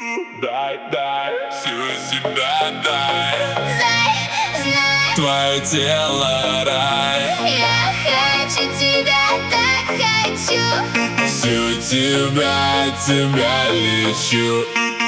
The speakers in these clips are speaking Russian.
Дай, всю себя дай. Знай, Твое тело рай. я хочу тебя, так хочу. Всю тебя лечу.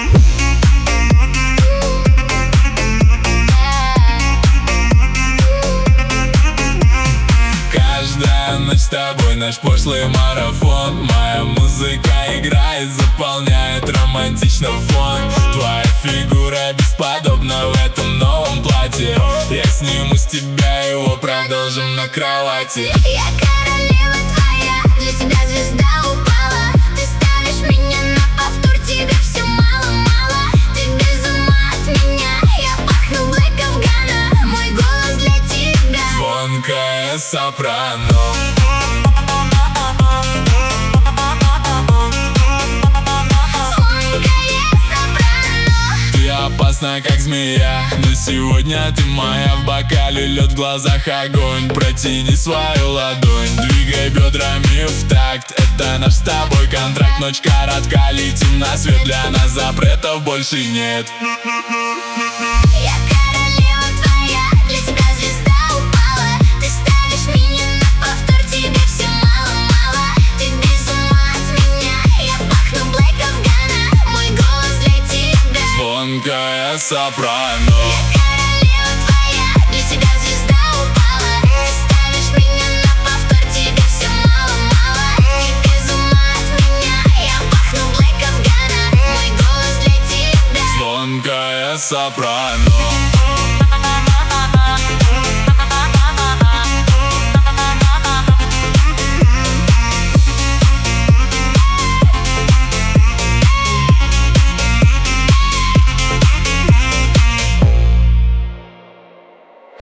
Каждая ночь с тобой наш пошлый марафон. Моя музыка играет, заполняет романтично фон. Твоя фигура бесподобна в этом новом платье. Я сниму с тебя его, продолжим на кровати. Я королева твоя, для тебя звезда упала. Ты ставишь меня на повтор, тебе все мало-мало. Ты без ума от меня, я пахну Блэк Афгана. Мой голос для тебя Звонкая сопрано. звонкое сопрано. Ты опасна, как змея, но сегодня ты моя. В бокале лед, в глазах огонь. Протяни свою ладонь, двигай бедрами в такт. Это наш с тобой контракт. Ночь коротка, летим на свет. Для нас запретов больше нет. Я королева твоя, для тебя звезда упала. Ты ставишь меня на повтор, тебе все мало-мало. Ты без ума от меня, я пахну Блэк Афгана. Мой голос для тебя Звонкая сопрано. королева твоя, для тебя звезда упала. Ты ставишь меня на повтор, тебе все мало-мало. Ты без ума от меня, я пахну Блэк Афгана. Мой голос для тебя Звонкая сопрано.